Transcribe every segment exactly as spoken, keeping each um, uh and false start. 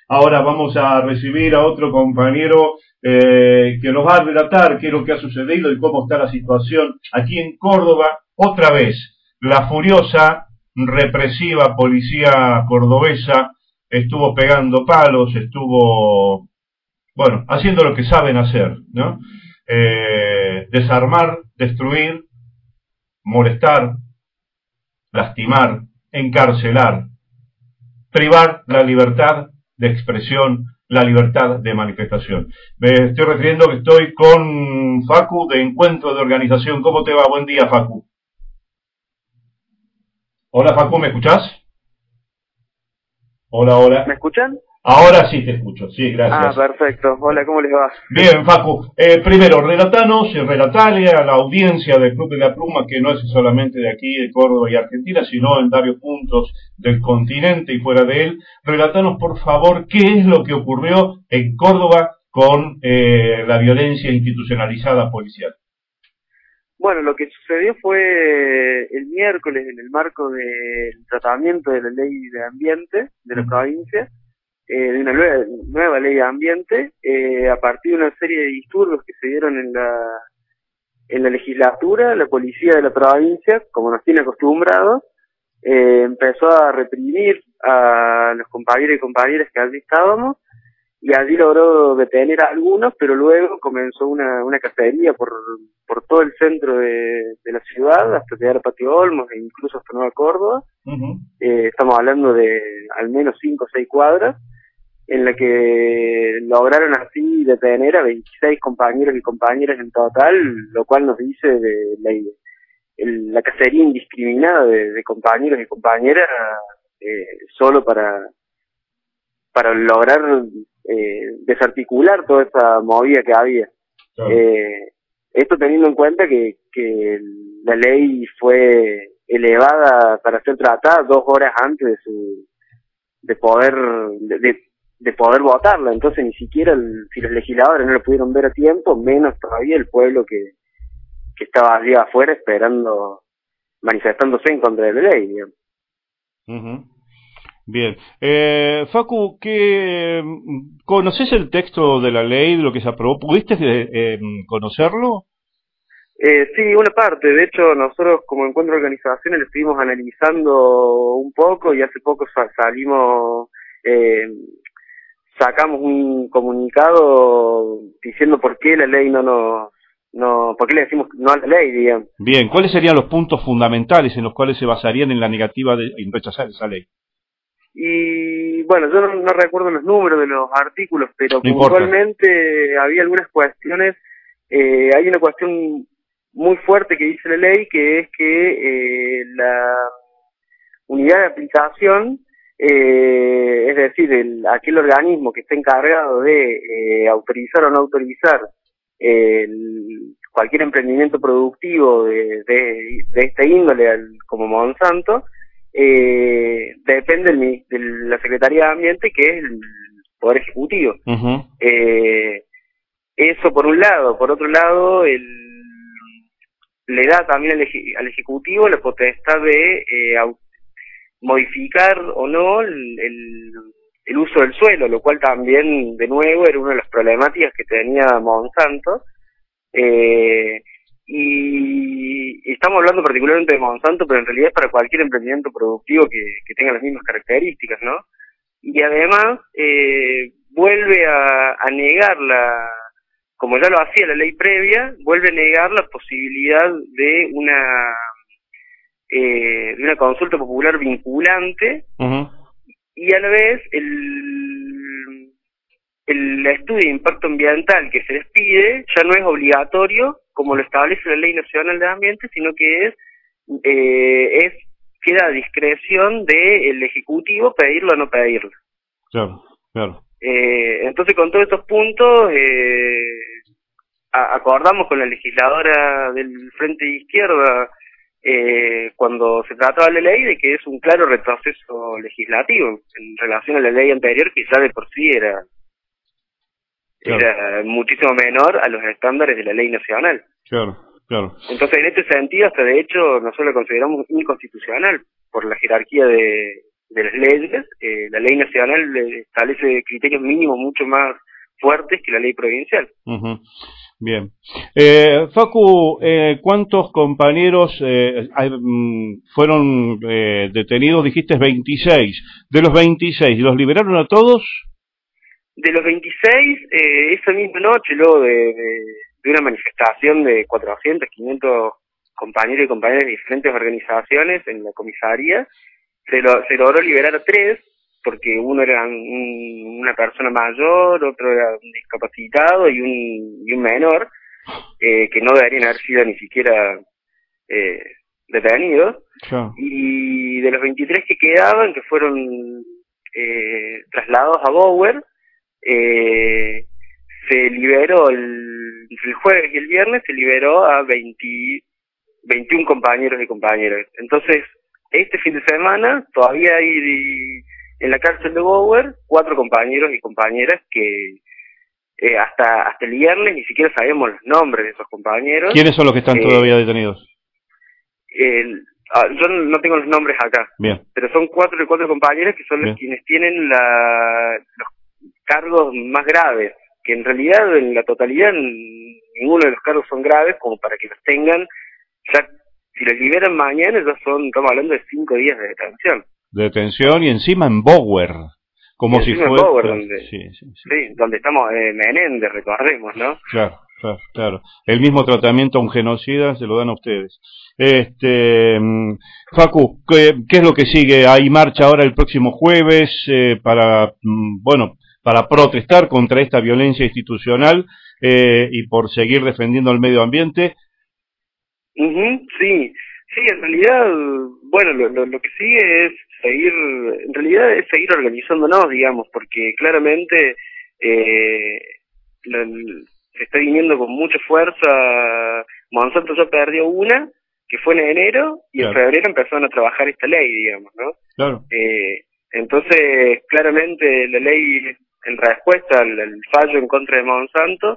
Ahora vamos a recibir a otro compañero eh, que nos va a relatar qué es lo que ha sucedido y cómo está la situación aquí en Córdoba. Otra vez, la furiosa, represiva policía cordobesa estuvo pegando palos, estuvo, bueno, haciendo lo que saben hacer, ¿no? Eh, desarmar, destruir, molestar, lastimar, encarcelar, privar la libertad de expresión, la libertad de manifestación. Me estoy refiriendo que estoy con Facu de Encuentro de Organización. ¿Cómo te va? Buen día, Facu. Hola, Facu, ¿me escuchás? Hola, hola. ¿Me escuchan? Ahora sí te escucho, sí, gracias. Ah, perfecto. Hola, ¿cómo les va? Bien, Facu. Eh, primero, relatanos y relatale a la audiencia del Club de la Pluma, que no es solamente de aquí, de Córdoba y Argentina, sino en varios puntos del continente y fuera de él. Relatanos, por favor, qué es lo que ocurrió en Córdoba con eh, la violencia institucionalizada policial. Bueno, lo que sucedió fue el miércoles en el marco del tratamiento de la ley de ambiente de la provincia, eh, de una nueva, nueva ley de ambiente, eh, a partir de una serie de disturbios que se dieron en la en la legislatura. La policía de la provincia, como nos tiene acostumbrados, eh, empezó a reprimir a los compañeros y compañeras que allí estábamos, y allí logró detener a algunos, pero luego comenzó una, una cacería por, por todo el centro de, de la ciudad, hasta llegar a Patio Olmos e incluso hasta Nueva Córdoba. Uh-huh. eh, estamos hablando de al menos cinco o seis cuadras, en la que lograron así detener a veintiséis compañeros y compañeras en total, lo cual nos dice de la, el, la cacería indiscriminada de, de compañeros y compañeras, eh, solo para, para lograr eh, desarticular toda esa movida que había. Claro. Eh, esto teniendo en cuenta que, que la ley fue elevada para ser tratada dos horas antes de su de poder de, de, de poder votarla, entonces ni siquiera el, si los legisladores no lo pudieron ver a tiempo, menos todavía el pueblo que, que estaba allí afuera esperando, manifestándose en contra de la ley, digamos. Uh-huh. Bien. Eh, Facu, ¿qué, ¿conoces el texto de la ley, de lo que se aprobó? ¿Pudiste eh, conocerlo? Eh, sí, una parte. De hecho, nosotros como Encuentro de Organizaciones lo estuvimos analizando un poco, y hace poco salimos, eh, sacamos un comunicado diciendo por qué la ley no nos, no, por qué le decimos no a la ley, digamos. Bien, ¿cuáles serían los puntos fundamentales en los cuales se basarían en la negativa de en rechazar esa ley? Y bueno, yo no, no recuerdo los números de los artículos, pero no puntualmente importa. Había algunas cuestiones. Eh, hay una cuestión muy fuerte que dice la ley, que es que eh, la unidad de aplicación, eh, es decir, el, aquel organismo que esté encargado de eh, autorizar o no autorizar eh, el, cualquier emprendimiento productivo de, de, de esta índole, al, como Monsanto, eh, depende del, de la Secretaría de Ambiente, que es el Poder Ejecutivo. Uh-huh. eh, eso por un lado. Por otro lado, el le da también al, eje, al Ejecutivo la potestad de eh, modificar o no el, el, el uso del suelo, lo cual también, de nuevo, era una de las problemáticas que tenía Monsanto. Eh, y, y estamos hablando particularmente de Monsanto, pero en realidad es para cualquier emprendimiento productivo que, que tenga las mismas características, ¿no? Y además eh, vuelve a, a negar la... como ya lo hacía la ley previa, vuelve a negar la posibilidad de una eh, de una consulta popular vinculante. Uh-huh. Y a la vez el, el estudio de impacto ambiental que se les pide ya no es obligatorio como lo establece la Ley Nacional de Ambiente, sino que es eh, es queda a discreción del Ejecutivo pedirlo o no pedirlo. Claro, claro. Eh, entonces, con todos estos puntos, eh, a, acordamos con la legisladora del Frente de Izquierda, eh, cuando se trataba de la ley, de que es un claro retroceso legislativo en relación a la ley anterior, que ya de por sí era, claro. era muchísimo menor a los estándares de la ley nacional. Claro, claro. Entonces, en este sentido, hasta de hecho, nosotros lo consideramos inconstitucional por la jerarquía de de las leyes. Eh, la ley nacional establece criterios mínimos mucho más fuertes que la ley provincial. Uh-huh. Bien. Eh, Facu, eh, ¿cuántos compañeros eh, hay, fueron eh, detenidos? Dijiste veintiséis. De los veintiséis, ¿los liberaron a todos? De los veintiséis, eh, esa misma noche, luego de, de, de una manifestación de cuatrocientos, quinientos compañeros y compañeras de diferentes organizaciones en la comisaría, se, lo, se logró liberar a tres, porque uno era un, una persona mayor, otro era un discapacitado y un, y un menor, eh, que no deberían haber sido ni siquiera eh, detenidos. Sure. Y de los veintitrés que quedaban, que fueron eh, trasladados a Bower, eh, se liberó el, el jueves y el viernes, se liberó a veinte, veintiún compañeros y compañeras. Entonces, este fin de semana todavía hay en la cárcel de Bower cuatro compañeros y compañeras que eh, hasta hasta el viernes ni siquiera sabíamos los nombres de esos compañeros. ¿Quiénes son los que están eh, todavía detenidos? El, ah, yo no tengo los nombres acá. Bien. Pero son cuatro y cuatro compañeros que son los Bien. quienes tienen la, los cargos más graves, que en realidad en la totalidad ninguno de los cargos son graves como para que los tengan. Ya si los liberan mañana ya son, estamos hablando de cinco días de detención. De detención y encima en Bower, como si fuera... Bower, donde, sí, sí, sí. sí, donde estamos en Menéndez, recordemos, ¿no? Claro, claro, claro. El mismo tratamiento a un genocida se lo dan a ustedes. Este, Facu, ¿qué, qué es lo que sigue? Hay marcha ahora el próximo jueves eh, para, bueno, para protestar contra esta violencia institucional eh, y por seguir defendiendo el medio ambiente. Uh-huh, sí, sí, en realidad, bueno, lo, lo, lo que sigue es seguir, en realidad es seguir organizándonos, digamos, porque claramente eh, la, se está viniendo con mucha fuerza. Monsanto ya perdió una, que fue en enero, y claro, en febrero empezaron a trabajar esta ley, digamos, ¿no? Claro. Eh, entonces, claramente la ley, en respuesta al, al fallo en contra de Monsanto,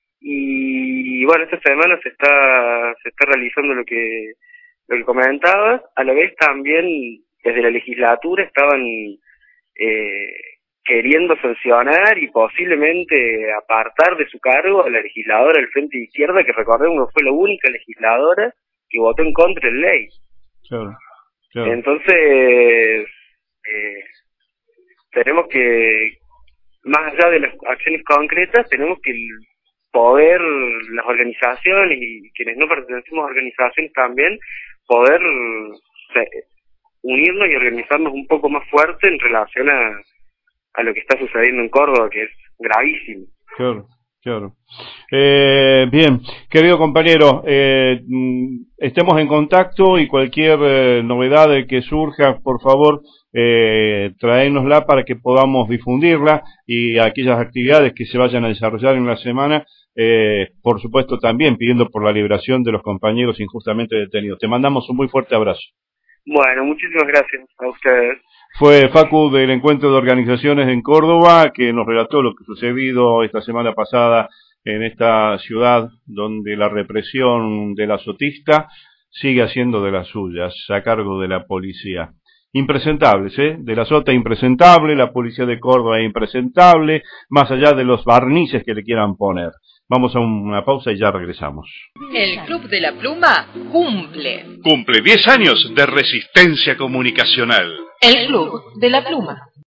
y bueno, esta semana se está se está realizando lo que lo que comentabas. A la vez también desde la legislatura estaban eh, queriendo sancionar y posiblemente apartar de su cargo a la legisladora del Frente de Izquierda, que recordemos que fue la única legisladora que votó en contra de la ley. Claro, claro. Entonces eh, tenemos que, más allá de las acciones concretas, tenemos que poder, las organizaciones y quienes no pertenecemos a organizaciones también, poder se, unirnos y organizarnos un poco más fuerte en relación a, a lo que está sucediendo en Córdoba, que es gravísimo. Claro, claro. Eh, bien, querido compañero, eh, estemos en contacto y cualquier eh, novedad que surja, por favor, eh, traénosla para que podamos difundirla, y aquellas actividades que se vayan a desarrollar en la semana, eh, por supuesto también pidiendo por la liberación de los compañeros injustamente detenidos. Te mandamos un muy fuerte abrazo. Bueno, muchísimas gracias a ustedes. Fue Facu del Encuentro de Organizaciones en Córdoba, que nos relató lo que sucedido esta semana pasada en esta ciudad donde la represión del azotista sigue haciendo de las suyas a cargo de la policía. Impresentables, ¿eh? De la Sota impresentable, la policía de Córdoba impresentable, más allá de los barnices que le quieran poner. Vamos a una pausa y ya regresamos. El Club de la Pluma cumple. Cumple diez años de resistencia comunicacional. El Club de la Pluma.